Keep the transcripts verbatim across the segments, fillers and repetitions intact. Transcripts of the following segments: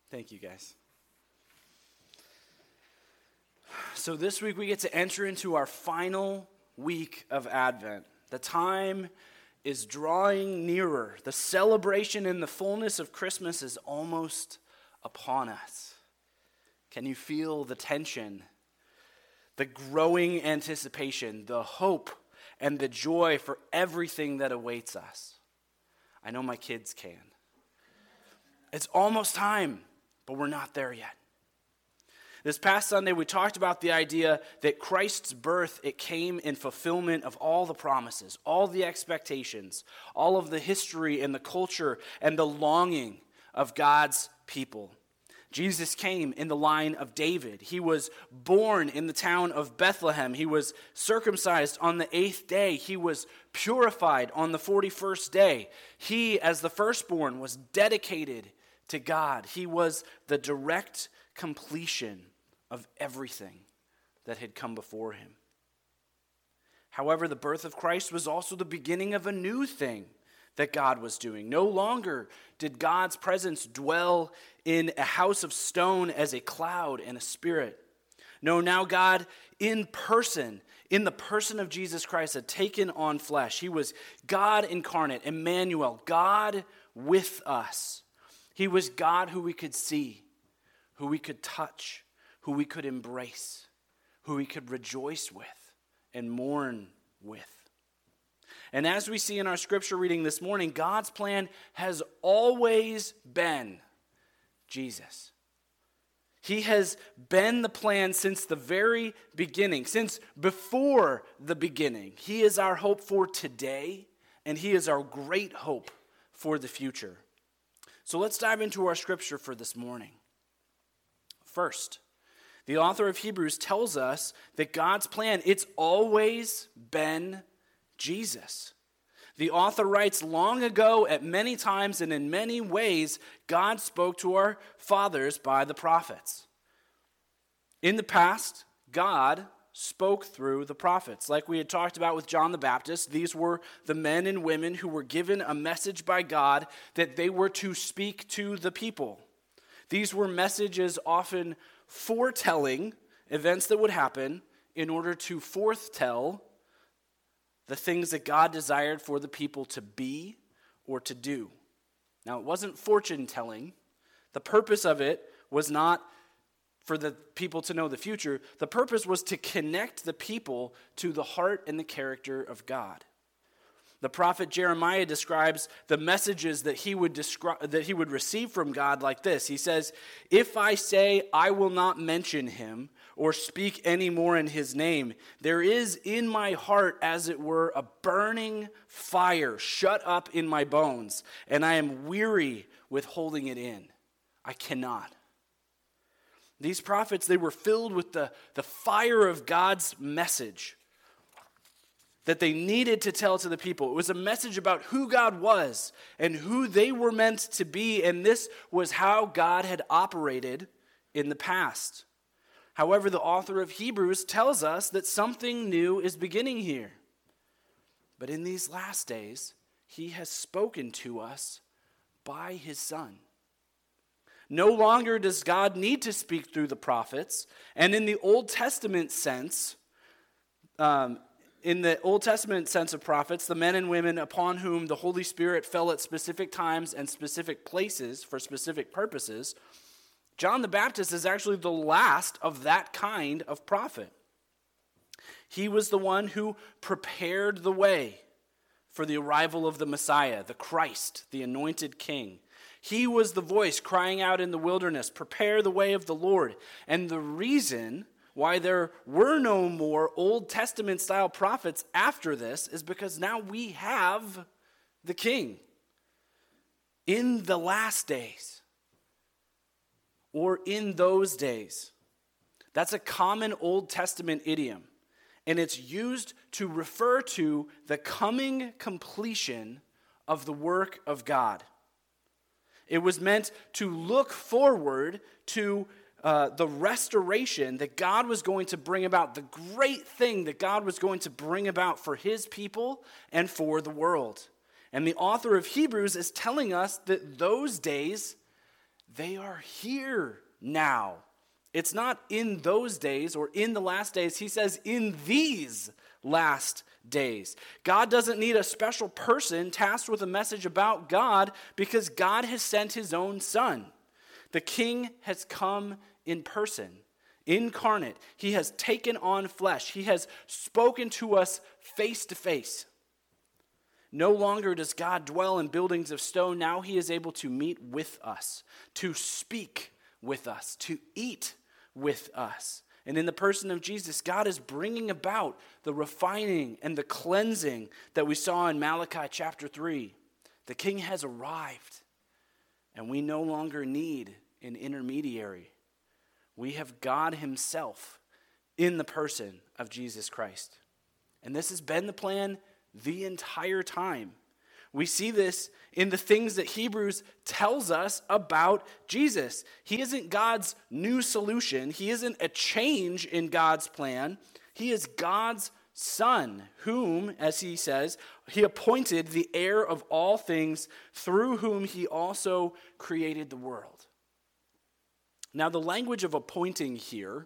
Thank you, guys. So this week we get to enter into our final week of Advent. The time is drawing nearer. The celebration and the fullness of Christmas is almost upon us. Can you feel the tension, the growing anticipation, the hope, and the joy for everything that awaits us? I know my kids can. It's almost time, but we're not there yet. This past Sunday, we talked about the idea that Christ's birth, it came in fulfillment of all the promises, all the expectations, all of the history and the culture and the longing of God's people. Jesus came in the line of David. He was born in the town of Bethlehem. He was circumcised on the eighth day. He was purified on the forty-first day. He, as the firstborn, was dedicated to God. He was the direct completion of everything that had come before him. However, the birth of Christ was also the beginning of a new thing that God was doing. No longer did God's presence dwell in a house of stone as a cloud and a spirit. No, now God in person, in the person of Jesus Christ, had taken on flesh. He was God incarnate, Emmanuel, God with us. He was God who we could see, who we could touch, who we could embrace, who we could rejoice with and mourn with. And as we see in our scripture reading this morning, God's plan has always been Jesus. He has been the plan since the very beginning, since before the beginning. He is our hope for today, and he is our great hope for the future. So let's dive into our scripture for this morning. First, the author of Hebrews tells us that God's plan, it's always been Jesus. The author writes, long ago, at many times and in many ways, God spoke to our fathers by the prophets. In the past, God spoke through the prophets. Like we had talked about with John the Baptist, these were the men and women who were given a message by God that they were to speak to the people. These were messages often foretelling events that would happen in order to foretell the things that God desired for the people to be or to do. Now, it wasn't fortune telling. The purpose of it was not for the people to know the future. The purpose was to connect the people to the heart and the character of God. The prophet Jeremiah describes the messages that he would describe, that he would receive from God like this. He says, "If I say I will not mention him or speak any more in his name, there is in my heart, as it were, a burning fire shut up in my bones, and I am weary with holding it in. I cannot." These prophets, they were filled with the, the fire of God's message that they needed to tell to the people. It was a message about who God was and who they were meant to be, and this was how God had operated in the past. However, the author of Hebrews tells us that something new is beginning here. But in these last days, he has spoken to us by his Son. No longer does God need to speak through the prophets, and in the Old Testament sense, um, In the Old Testament sense of prophets, the men and women upon whom the Holy Spirit fell at specific times and specific places for specific purposes, John the Baptist is actually the last of that kind of prophet. He was the one who prepared the way for the arrival of the Messiah, the Christ, the anointed king. He was the voice crying out in the wilderness, "Prepare the way of the Lord." And the reason why there were no more Old Testament-style prophets after this is because now we have the King. In the last days, or in those days. That's a common Old Testament idiom, and it's used to refer to the coming completion of the work of God. It was meant to look forward to Uh, the restoration that God was going to bring about, the great thing that God was going to bring about for his people and for the world. And the author of Hebrews is telling us that those days, they are here now. It's not in those days or in the last days. He says in these last days. God doesn't need a special person tasked with a message about God because God has sent his own son. The King has come in person, incarnate. He has taken on flesh. He has spoken to us face to face. No longer does God dwell in buildings of stone. Now he is able to meet with us, to speak with us, to eat with us. And in the person of Jesus, God is bringing about the refining and the cleansing that we saw in Malachi chapter three. The King has arrived, and we no longer need an intermediary. We have God himself in the person of Jesus Christ. And this has been the plan the entire time. We see this in the things that Hebrews tells us about Jesus. He isn't God's new solution. He isn't a change in God's plan. He is God's Son, whom, as he says, he appointed the heir of all things, through whom he also created the world. Now, the language of appointing here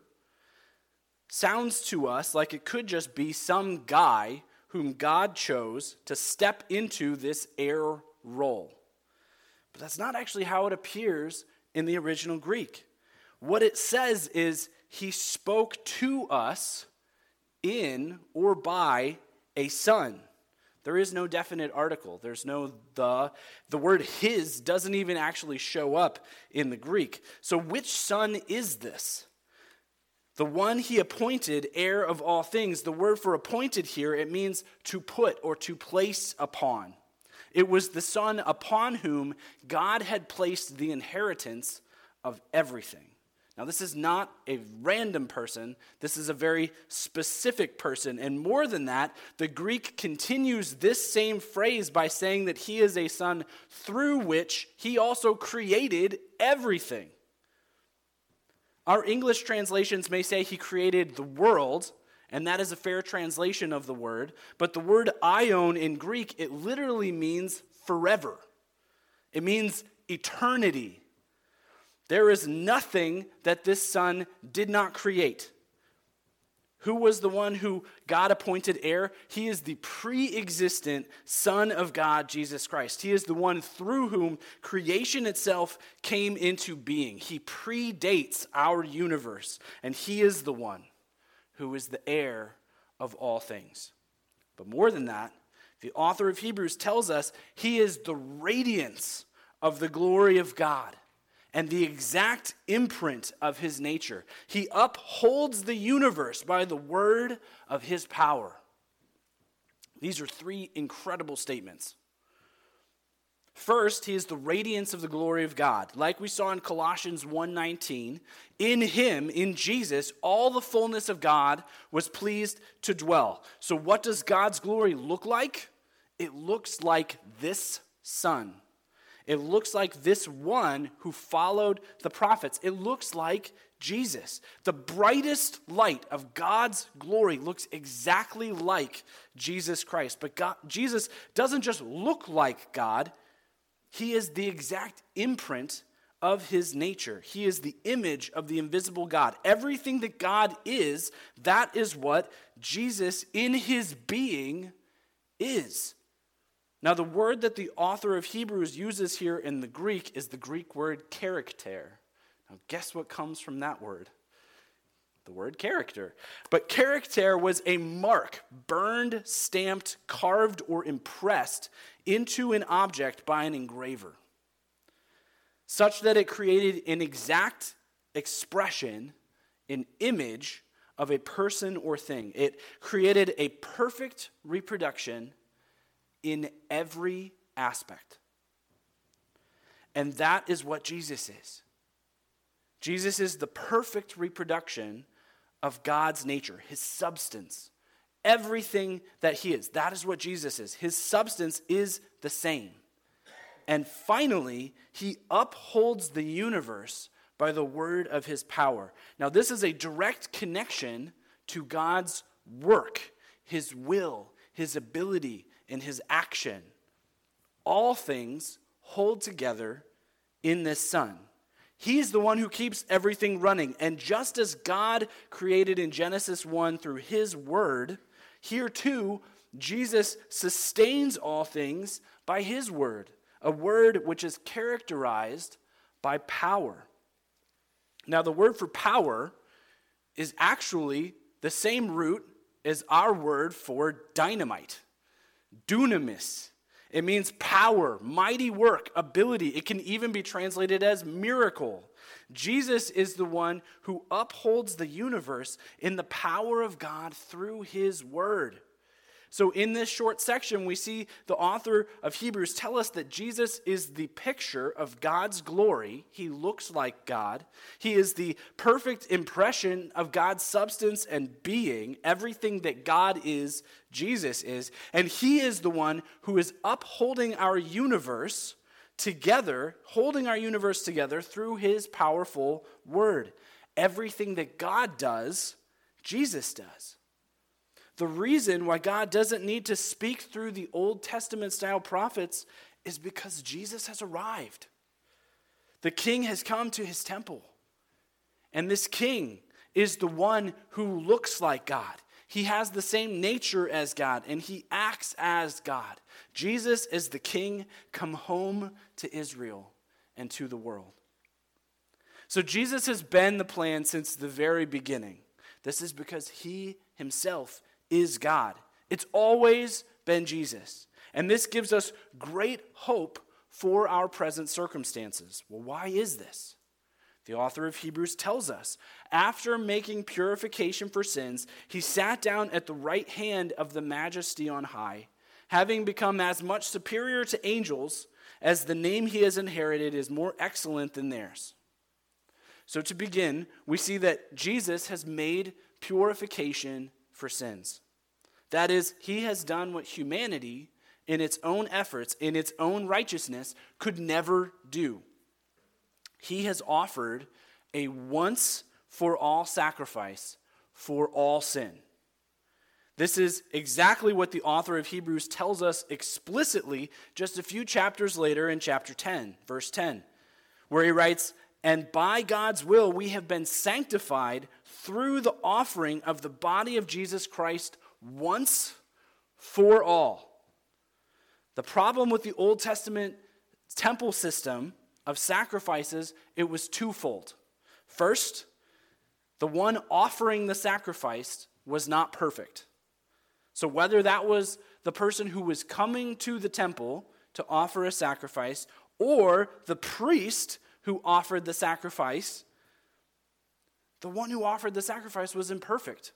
sounds to us like it could just be some guy whom God chose to step into this heir role. But that's not actually how it appears in the original Greek. What it says is he spoke to us in or by a son. There is no definite article. There's no the. The word his doesn't even actually show up in the Greek. So which son is this? The one he appointed, heir of all things. The word for appointed here, it means to put or to place upon. It was the son upon whom God had placed the inheritance of everything. Now, this is not a random person. This is a very specific person. And more than that, the Greek continues this same phrase by saying that he is a son through which he also created everything. Our English translations may say he created the world, and that is a fair translation of the word. But the word aion in Greek, it literally means forever. It means eternity. There is nothing that this son did not create. Who was the one who God appointed heir? He is the pre-existent Son of God, Jesus Christ. He is the one through whom creation itself came into being. He predates our universe, and he is the one who is the heir of all things. But more than that, the author of Hebrews tells us he is the radiance of the glory of God and the exact imprint of his nature. He upholds the universe by the word of his power. These are three incredible statements. First, he is the radiance of the glory of God. Like we saw in Colossians one nineteen, in him, in Jesus, all the fullness of God was pleased to dwell. So what does God's glory look like? It looks like this Son. It looks like this one who followed the prophets. It looks like Jesus. The brightest light of God's glory looks exactly like Jesus Christ. But God, Jesus doesn't just look like God. He is the exact imprint of his nature. He is the image of the invisible God. Everything that God is, that is what Jesus in his being is. Now, the word that the author of Hebrews uses here in the Greek is the Greek word character. Now, guess what comes from that word? The word character. But character was a mark, burned, stamped, carved, or impressed into an object by an engraver, such that it created an exact expression, an image of a person or thing. It created a perfect reproduction in every aspect. And that is what Jesus is. Jesus is the perfect reproduction of God's nature, his substance. Everything that he is, that is what Jesus is. His substance is the same. And finally, he upholds the universe by the word of his power. Now, this is a direct connection to God's work, his will, his ability, and his action. All things hold together in this Son. He's the one who keeps everything running. And just as God created in Genesis one through his word, here too, Jesus sustains all things by his word, a word which is characterized by power. Now, the word for power is actually the same root as our word for dynamite, dunamis. It means power, mighty work, ability. It can even be translated as miracle. Jesus is the one who upholds the universe in the power of God through his word. So in this short section, we see the author of Hebrews tell us that Jesus is the picture of God's glory. He looks like God. He is the perfect impression of God's substance and being. Everything that God is, Jesus is. And he is the one who is upholding our universe together, holding our universe together through his powerful word. Everything that God does, Jesus does. The reason why God doesn't need to speak through the Old Testament style prophets is because Jesus has arrived. The king has come to his temple. And this king is the one who looks like God. He has the same nature as God, and he acts as God. Jesus is the king come home to Israel and to the world. So Jesus has been the plan since the very beginning. This is because he himself is God. It's always been Jesus. And this gives us great hope for our present circumstances. Well, why is this? The author of Hebrews tells us, after making purification for sins, he sat down at the right hand of the majesty on high, having become as much superior to angels as the name he has inherited is more excellent than theirs. So to begin, we see that Jesus has made purification for sins. That is, he has done what humanity, in its own efforts, in its own righteousness, could never do. He has offered a once-for-all sacrifice for all sin. This is exactly what the author of Hebrews tells us explicitly just a few chapters later in chapter ten, verse ten, where he writes, "And by God's will we have been sanctified through the offering of the body of Jesus Christ once for all." The problem with the Old Testament temple system of sacrifices, it was twofold. First, the one offering the sacrifice was not perfect. So whether that was the person who was coming to the temple to offer a sacrifice, or the priest who offered the sacrifice, the one who offered the sacrifice was imperfect.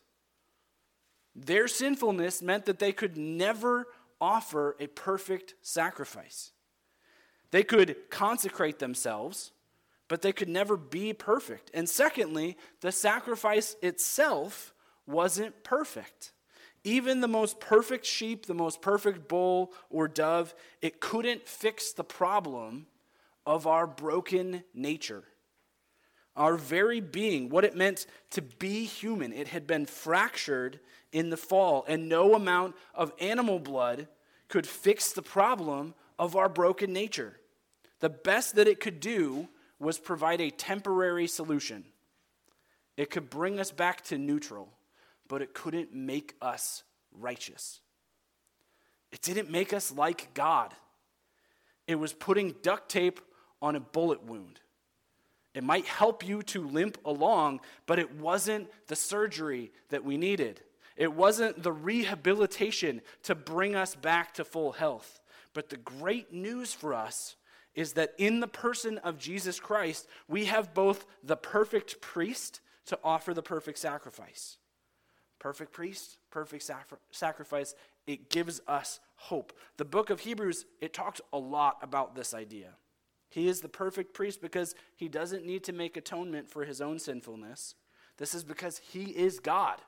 Their sinfulness meant that they could never offer a perfect sacrifice. They could consecrate themselves, but they could never be perfect. And secondly, the sacrifice itself wasn't perfect. Even the most perfect sheep, the most perfect bull or dove, it couldn't fix the problem of our broken nature. Our very being, what it meant to be human, it had been fractured in the fall, and no amount of animal blood could fix the problem of our broken nature. The best that it could do was provide a temporary solution. It could bring us back to neutral, but it couldn't make us righteous. It didn't make us like God. It was putting duct tape on a bullet wound. It might help you to limp along, but it wasn't the surgery that we needed. It wasn't the rehabilitation to bring us back to full health. But the great news for us is that in the person of Jesus Christ, we have both the perfect priest to offer the perfect sacrifice. Perfect priest, perfect sacri- sacrifice. It gives us hope. The book of Hebrews, it talks a lot about this idea. He is the perfect priest because he doesn't need to make atonement for his own sinfulness. This is because he is God.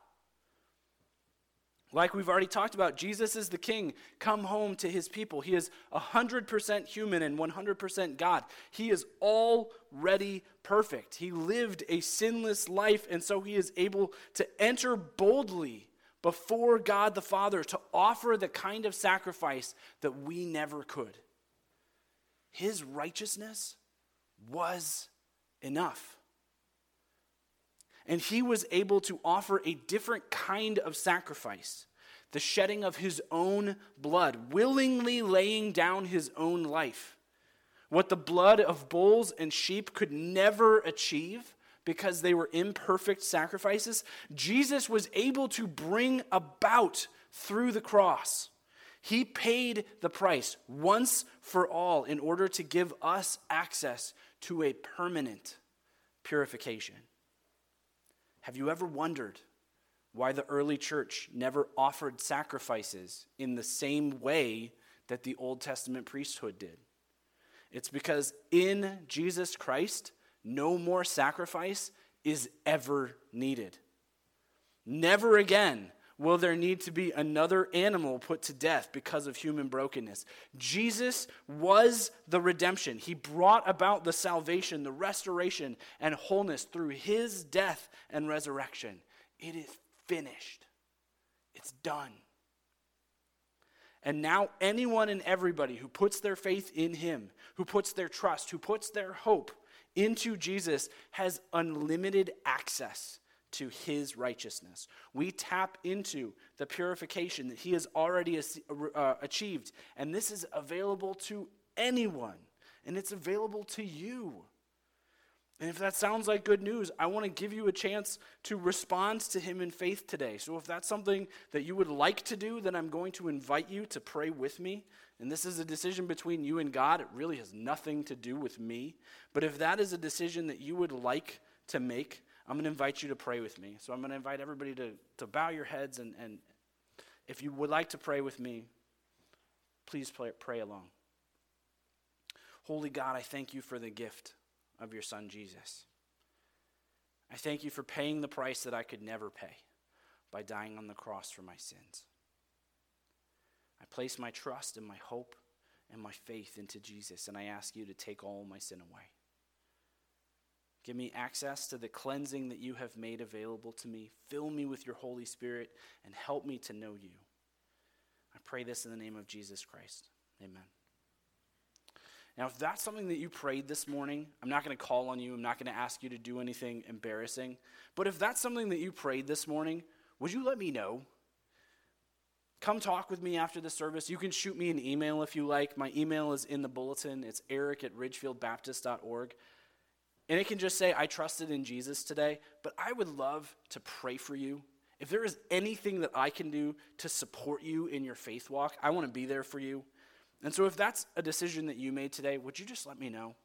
Like we've already talked about, Jesus is the king, come home to his people. He is one hundred percent human and one hundred percent God. He is already perfect. He lived a sinless life, and so he is able to enter boldly before God the Father to offer the kind of sacrifice that we never could. His righteousness was enough. And he was able to offer a different kind of sacrifice, the shedding of his own blood, willingly laying down his own life. What the blood of bulls and sheep could never achieve because they were imperfect sacrifices, Jesus was able to bring about through the cross. He paid the price once for all in order to give us access to a permanent purification. Have you ever wondered why the early church never offered sacrifices in the same way that the Old Testament priesthood did? It's because in Jesus Christ, no more sacrifice is ever needed. Never again will there need to be another animal put to death because of human brokenness. Jesus was the redemption. He brought about the salvation, the restoration, and wholeness through his death and resurrection. It is finished. It's done. And now anyone and everybody who puts their faith in him, who puts their trust, who puts their hope into Jesus has unlimited access to his righteousness. We tap into the purification that he has already uh, achieved. And this is available to anyone. And it's available to you. And if that sounds like good news, I want to give you a chance to respond to him in faith today. So if that's something that you would like to do, then I'm going to invite you to pray with me. And this is a decision between you and God. It really has nothing to do with me. But if that is a decision that you would like to make, I'm going to invite you to pray with me. So I'm going to invite everybody to, to bow your heads. And, and if you would like to pray with me, please pray, pray along. Holy God, I thank you for the gift of your son Jesus. I thank you for paying the price that I could never pay by dying on the cross for my sins. I place my trust and my hope and my faith into Jesus, and I ask you to take all my sin away. Give me access to the cleansing that you have made available to me. Fill me with your Holy Spirit and help me to know you. I pray this in the name of Jesus Christ. Amen. Now, if that's something that you prayed this morning, I'm not going to call on you. I'm not going to ask you to do anything embarrassing. But if that's something that you prayed this morning, would you let me know? Come talk with me after the service. You can shoot me an email if you like. My email is in the bulletin. It's eric at ridgefield baptist dot org. And it can just say, I trusted in Jesus today. But I would love to pray for you. If there is anything that I can do to support you in your faith walk, I want to be there for you. And so if that's a decision that you made today, would you just let me know?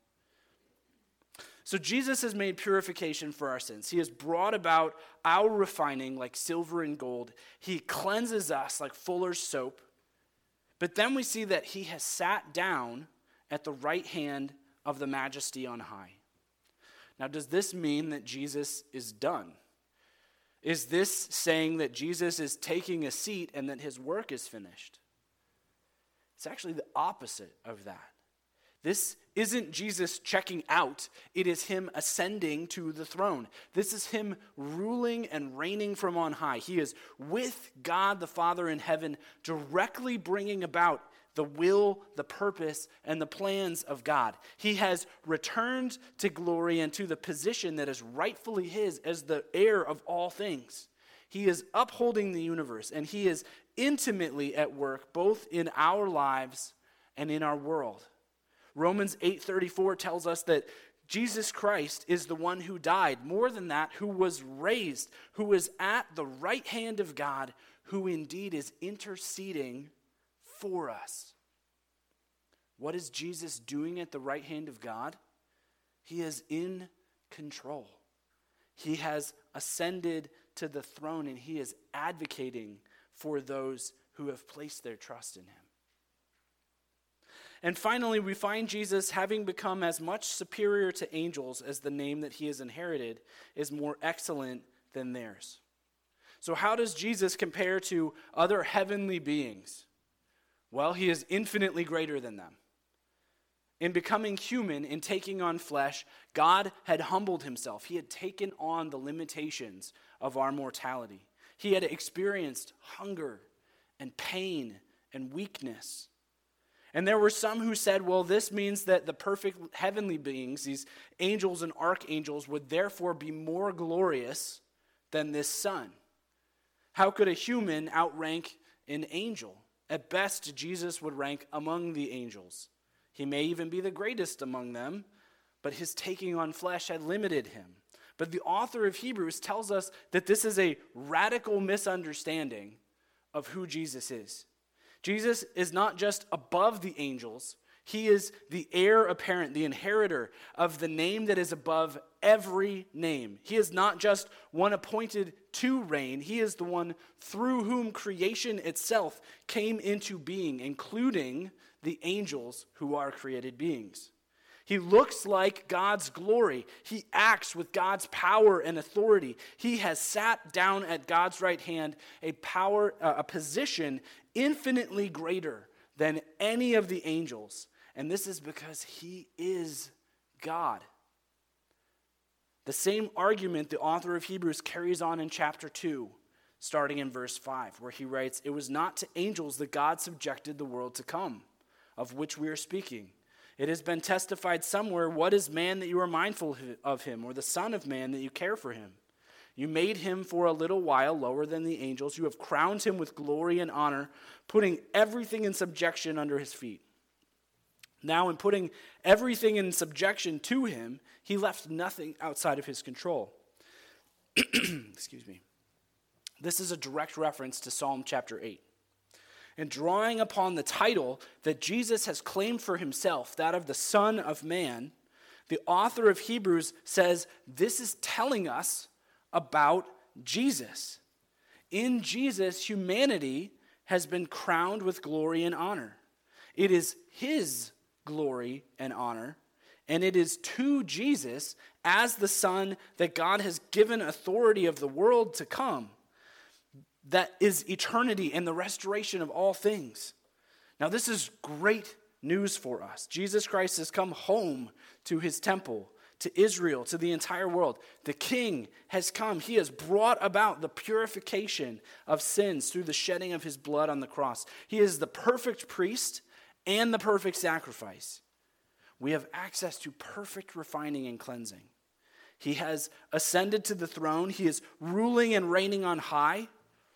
So Jesus has made purification for our sins. He has brought about our refining like silver and gold. He cleanses us like fuller's soap. But then we see that he has sat down at the right hand of the majesty on high. Now, does this mean that Jesus is done? Is this saying that Jesus is taking a seat and that his work is finished? It's actually the opposite of that. This isn't Jesus checking out. It is him ascending to the throne. This is him ruling and reigning from on high. He is with God the Father in heaven, directly bringing about the will, the purpose, and the plans of God. He has returned to glory and to the position that is rightfully his as the heir of all things. He is upholding the universe, and he is intimately at work both in our lives and in our world. Romans eight thirty-four tells us that Jesus Christ is the one who died. More than that, who was raised, who is at the right hand of God, who indeed is interceding for us. What is Jesus doing at the right hand of God? He is in control. He has ascended to the throne, and he is advocating for those who have placed their trust in him. And finally, we find Jesus having become as much superior to angels as the name that he has inherited is more excellent than theirs. So how does Jesus compare to other heavenly beings? Well, he is infinitely greater than them. In becoming human, in taking on flesh, God had humbled himself. He had taken on the limitations of our mortality. He had experienced hunger and pain and weakness. And there were some who said, well, this means that the perfect heavenly beings, these angels and archangels, would therefore be more glorious than this Son. How could a human outrank an angel? At best, Jesus would rank among the angels. He may even be the greatest among them, but his taking on flesh had limited him. But the author of Hebrews tells us that this is a radical misunderstanding of who Jesus is. Jesus is not just above the angels. He is the heir apparent, the inheritor of the name that is above every name. He is not just one appointed to reign. He is the one through whom creation itself came into being, including the angels who are created beings. He looks like God's glory. He acts with God's power and authority. He has sat down at God's right hand, a power, uh, a position infinitely greater than any of the angels. And this is because he is God. The same argument the author of Hebrews carries on in chapter two, starting in verse five, where he writes, "It was not to angels that God subjected the world to come, of which we are speaking. It has been testified somewhere, what is man that you are mindful of him, or the son of man that you care for him? You made him for a little while lower than the angels. You have crowned him with glory and honor, putting everything in subjection under his feet. Now, in putting everything in subjection to him, he left nothing outside of his control." Excuse me. This is a direct reference to Psalm chapter eight. And drawing upon the title that Jesus has claimed for himself, that of the Son of Man, the author of Hebrews says this is telling us about Jesus. In Jesus, humanity has been crowned with glory and honor. It is his glory and honor, and it is to Jesus as the Son that God has given authority of the world to come. That is eternity and the restoration of all things. Now, this is great news for us. Jesus Christ has come home to his temple, to Israel, to the entire world. The King has come. He has brought about the purification of sins through the shedding of his blood on the cross. He is the perfect priest and the perfect sacrifice. We have access to perfect refining and cleansing. He has ascended to the throne. He is ruling and reigning on high.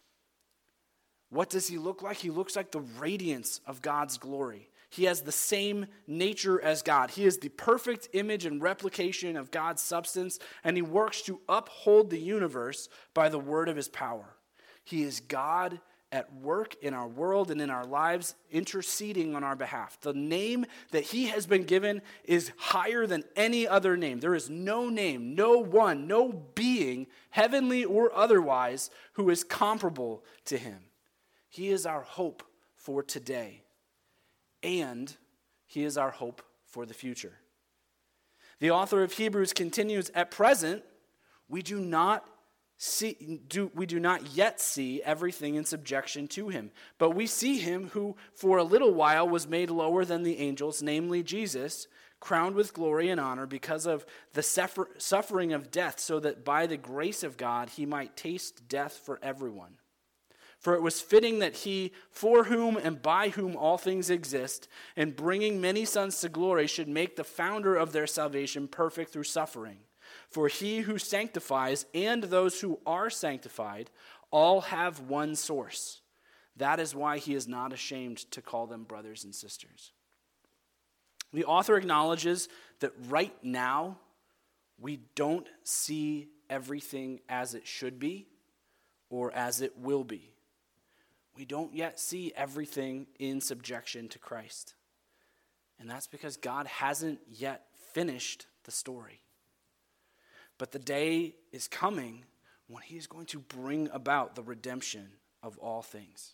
What does he look like? He looks like the radiance of God's glory. He has the same nature as God. He is the perfect image and replication of God's substance, and he works to uphold the universe by the word of his power. He is God at work in our world and in our lives, interceding on our behalf. The name that he has been given is higher than any other name. There is no name, no one, no being, heavenly or otherwise, who is comparable to him. He is our hope for today, and he is our hope for the future. The author of Hebrews continues, at present, we do not see, do, we do not yet see everything in subjection to him, but we see him who for a little while was made lower than the angels, namely Jesus, crowned with glory and honor because of the suffer, suffering of death, so that by the grace of God he might taste death for everyone. For it was fitting that he, for whom and by whom all things exist, in bringing many sons to glory, should make the founder of their salvation perfect through suffering. For he who sanctifies and those who are sanctified all have one source. That is why he is not ashamed to call them brothers and sisters. The author acknowledges that right now we don't see everything as it should be or as it will be. We don't yet see everything in subjection to Christ. And that's because God hasn't yet finished the story. But the day is coming when he is going to bring about the redemption of all things.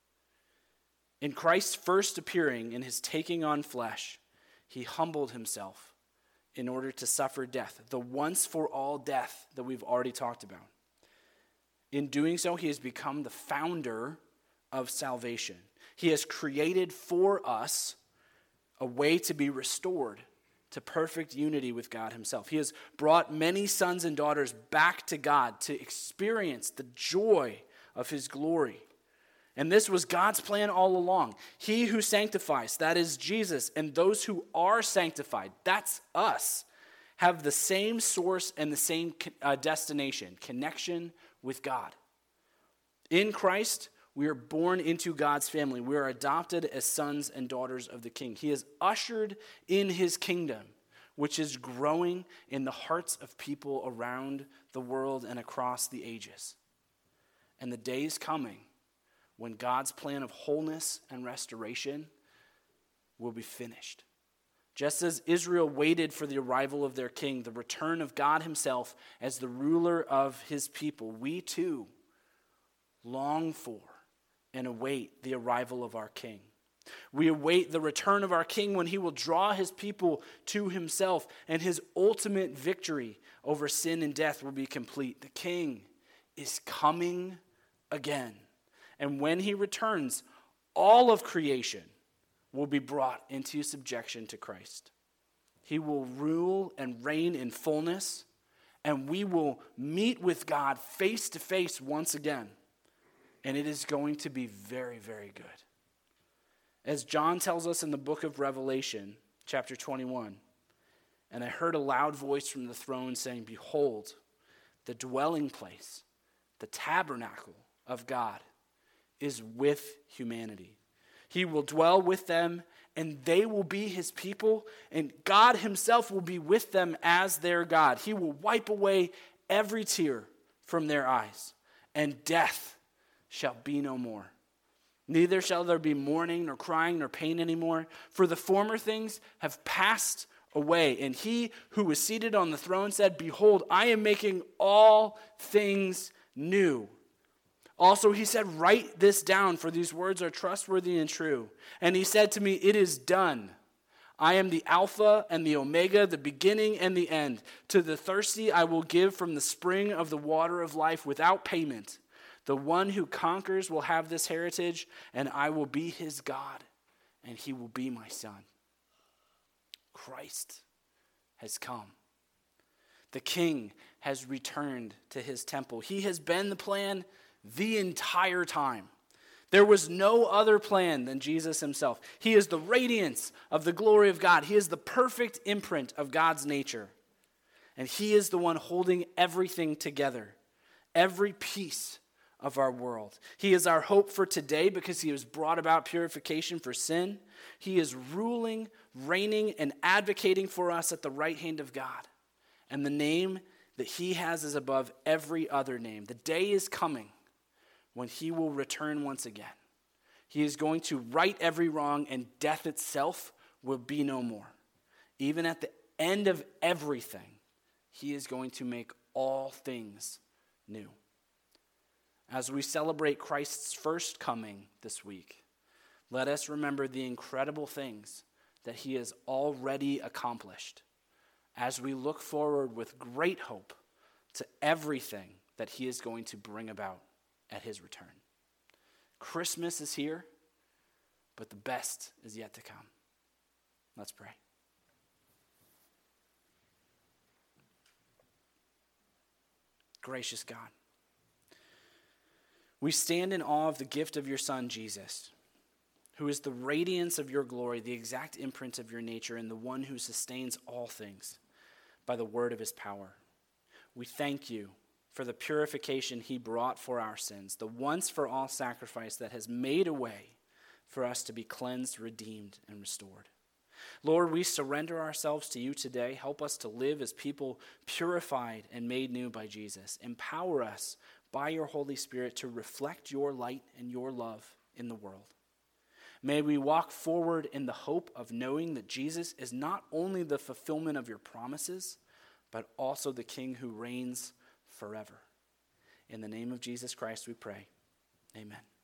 In Christ's first appearing, in his taking on flesh, he humbled himself in order to suffer death, the once for all death that we've already talked about. In doing so, he has become the founder of salvation. He has created for us a way to be restored to perfect unity with God himself. He has brought many sons and daughters back to God to experience the joy of his glory. And this was God's plan all along. He who sanctifies, that is Jesus, and those who are sanctified, that's us, have the same source and the same uh, destination, connection with God. In Christ, we are born into God's family. We are adopted as sons and daughters of the King. He is ushered in his kingdom, which is growing in the hearts of people around the world and across the ages. And the day is coming when God's plan of wholeness and restoration will be finished. Just as Israel waited for the arrival of their king, the return of God himself as the ruler of his people, we too long for and await the arrival of our king. We await the return of our king when he will draw his people to himself, and his ultimate victory over sin and death will be complete. The king is coming again. And when he returns, all of creation will be brought into subjection to Christ. He will rule and reign in fullness, and we will meet with God face to face once again. And it is going to be very, very good. As John tells us in the book of Revelation, chapter twenty-one, and I heard a loud voice from the throne saying, "Behold, the dwelling place, the tabernacle of God, is with humanity. He will dwell with them, and they will be his people, and God himself will be with them as their God. He will wipe away every tear from their eyes, and death shall be no more. Neither shall there be mourning, nor crying, nor pain anymore, for the former things have passed away." And he who was seated on the throne said, "Behold, I am making all things new." Also, he said, "Write this down, for these words are trustworthy and true." And he said to me, "It is done. I am the Alpha and the Omega, the beginning and the end. To the thirsty I will give from the spring of the water of life without payment. The one who conquers will have this heritage, and I will be his God, and he will be my son." Christ has come. The King has returned to his temple. He has been the plan the entire time. There was no other plan than Jesus himself. He is the radiance of the glory of God. He is the perfect imprint of God's nature. And he is the one holding everything together, every piece of our world. He is our hope for today because he has brought about purification for sin. He is ruling, reigning, and advocating for us at the right hand of God. And the name that he has is above every other name. The day is coming when he will return once again. He is going to right every wrong, and death itself will be no more. Even at the end of everything, he is going to make all things new. As we celebrate Christ's first coming this week, let us remember the incredible things that he has already accomplished as we look forward with great hope to everything that he is going to bring about at his return. Christmas is here, but the best is yet to come. Let's pray. Gracious God, we stand in awe of the gift of your Son, Jesus, who is the radiance of your glory, the exact imprint of your nature, and the one who sustains all things by the word of his power. We thank you for the purification he brought for our sins, the once-for-all sacrifice that has made a way for us to be cleansed, redeemed, and restored. Lord, we surrender ourselves to you today. Help us to live as people purified and made new by Jesus. Empower us by your Holy Spirit to reflect your light and your love in the world. May we walk forward in the hope of knowing that Jesus is not only the fulfillment of your promises, but also the King who reigns forever. In the name of Jesus Christ we pray. Amen.